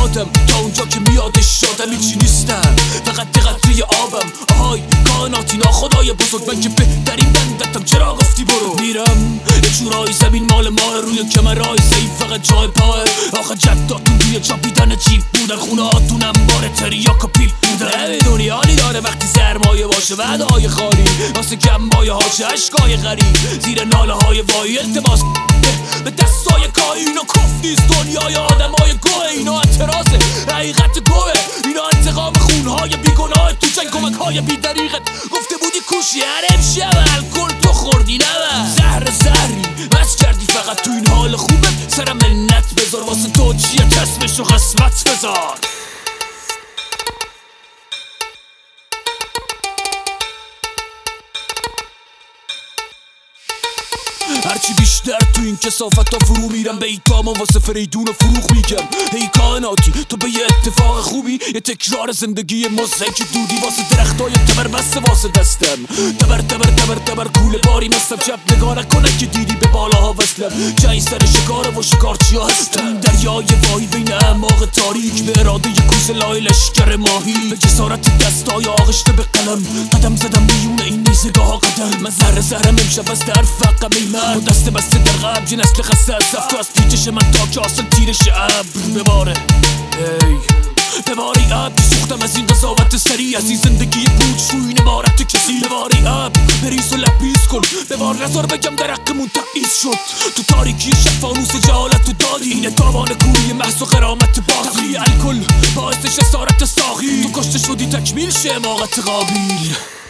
یادم تا اونجا که میادش شادم هیچی نیستم، فقط قطره آبم. آهای کائناتی ناخدای بزرگ، من که بهترین بندتم، چرا گفتی برو؟ میرم یه جورایی زمین مال ماه، روی کمرهای ضعیف فقط جای پاه. آخه جداتون توی چاپیدن چیپ بودن، خونه هاتونم بار تریاک و پیپ بودن. نمیدونی حالی داره وقتی سرمایه باشه، وعده‌های خالی واسه گمبای هاشه، عشقای غریب زیر ناله های وایی، التماس به دستای کائین و کف نیست. دنیای آدمای گوه، اینا اعتراضه، حقیقت گوه، اینا انتقام خونهای بیگناه تو جنگ، کمکهای بی‌دریغت گفته بودی کوشی حرم شب الکل تو خوردی نمه زهری بس کردی فقط تو این حال خوبه، سرم منت بذار واسه تو چیه چسبش و قسمت بذار. هرچی بیشتر تو این کثافت ها فرو میرم، به ایتام واسه فریدون و فروغ میگم هی کائناتی تو به یه اتفاق خوبی، یه تکرار زندگی مزهک دودی واسه درختای تبر بسته واسه دستم، تبر کوله باری مستم، جب نگاه نکنه که دیدی به بالاها وصلم، جایی سر شکاره و شکارچی ها هستم، دریای واهی بین اعماق تاریک، به اراده ی کوسه لای لشکر ماهی، به جسارت دستای آغشته به قلم، قدم زدم میون این نیزگاه ها قدم، من زهرم امشب از در فقم ایمن و دست بسته در قبل، یه نسل خسته از زفت از پیچش من تا که آسان تیرش ابر بباره. بباری اب که سوختم از این قضاوت سریع، از این زندگی بود شوی این عبارت کسی، بباری اب بریز و لبیز کن، ببار نظر بگم در حقمون تبعیض شد، تو تاریکی شب فانوس جهالت و دادی، اینه تاوان کوری محض و قرامت باقی، تقلیه الکل باعث جسارت ساقی، تو کشته شدی تکمیل شه حماقت قابیل.